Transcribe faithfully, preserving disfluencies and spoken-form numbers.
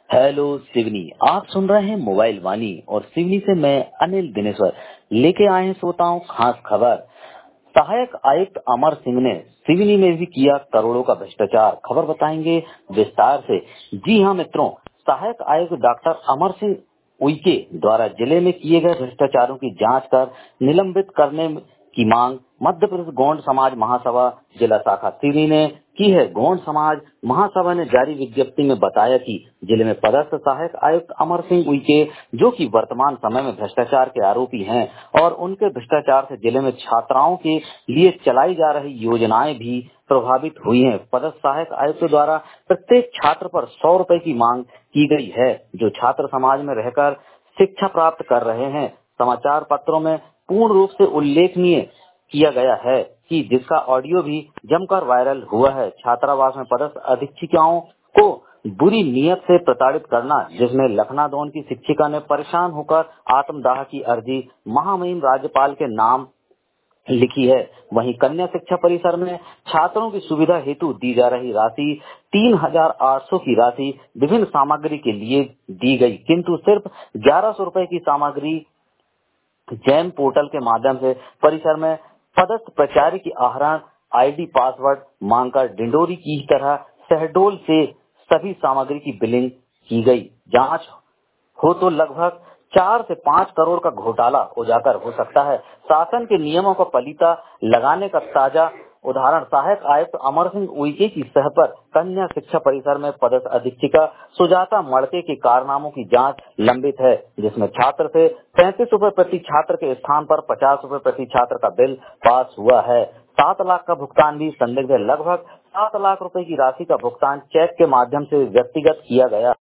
Hello Seoni. आप सुन रहे हैं मोबाइल वाणी और सिवनी से मैं अनिल दिनेश्वर लेके आए हैं श्रोताओं खास खबर। सहायक आयुक्त अमर सिंह ने सिवनी में भी किया करोड़ों का भ्रष्टाचार। खबर बताएंगे विस्तार से। जी हाँ मित्रों, सहायक आयुक्त डॉक्टर अमर सिंह उइके द्वारा जिले में किए गए भ्रष्टाचारों की जांच कर निलंबित करने की मांग मध्य प्रदेश गोंड समाज महासभा जिला शाखा सिवनी ने की है। गोंड समाज महासभा ने जारी विज्ञप्ति में बताया कि जिले में पदस्थ सहायक आयुक्त अमर सिंह उइके, जो कि वर्तमान समय में भ्रष्टाचार के आरोपी हैं और उनके भ्रष्टाचार से जिले में छात्राओं के लिए चलाई जा रही योजनाएं भी प्रभावित हुई हैं। पदस्थ सहायक आयुक्त द्वारा प्रत्येक छात्र पर सौ रुपए की मांग की गई है, जो छात्र समाज में रहकर शिक्षा प्राप्त कर रहे हैं। समाचार पत्रों में पूर्ण रूप से उल्लेखनीय किया गया है कि जिसका ऑडियो भी जमकर वायरल हुआ है। छात्रावास में पदस्थ अधीक्षिकाओं को बुरी नियत से प्रताड़ित करना, जिसमें लखनादौन की शिक्षिका ने परेशान होकर आत्मदाह की अर्जी महामहिम राज्यपाल के नाम लिखी है। वहीं कन्या शिक्षा परिसर में छात्रों की सुविधा हेतु दी जा रही राशि तीन हजार आठ सौ की राशि विभिन्न सामग्री के लिए दी गई, किंतु सिर्फ ग्यारह सौ रुपए की सामग्री जैम पोर्टल के माध्यम से परिसर में पदस्थ प्राचार्य की आहरण आईडी पासवर्ड मांगकर डिंडोरी की तरह शहडोल से सभी सामग्री की बिलिंग की गई। जांच हो तो लगभग चार से पाँच करोड़ का घोटाला उजागर हो सकता है। शासन के नियमों को पलीता लगाने का ताजा उदाहरण सहायक आयुक्त अमर सिंह उइके की सह पर कन्या शिक्षा परिसर में पदस्थ अधीक्षिका सुजाता मड़के के कारनामों की जांच लंबित है, जिसमें छात्र से पैंतीस रुपए प्रति छात्र के स्थान पर पचास रुपए प्रति छात्र का बिल पास हुआ है। सात लाख का भुगतान भी संदिग्ध है। लगभग सात लाख रुपए की राशि का भुगतान चेक के माध्यम से व्यक्तिगत किया गया।